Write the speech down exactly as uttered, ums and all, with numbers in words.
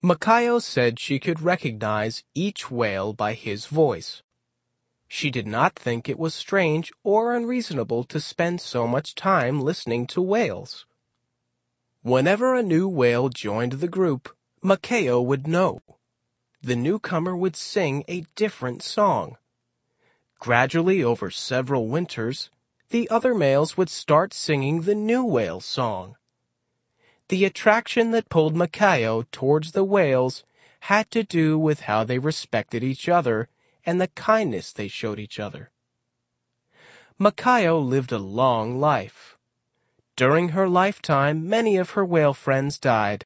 Makayo said she could recognize each whale by his voice. She did not think it was strange or unreasonable to spend so much time listening to whales. Whenever a new whale joined the group, Makayo would know. The newcomer would sing a different song. Gradually, over several winters, the other males would start singing the new whale's song. The attraction that pulled Makayo towards the whales had to do with how they respected each other and the kindness they showed each other. Makayo lived a long life. During her lifetime, many of her whale friends died.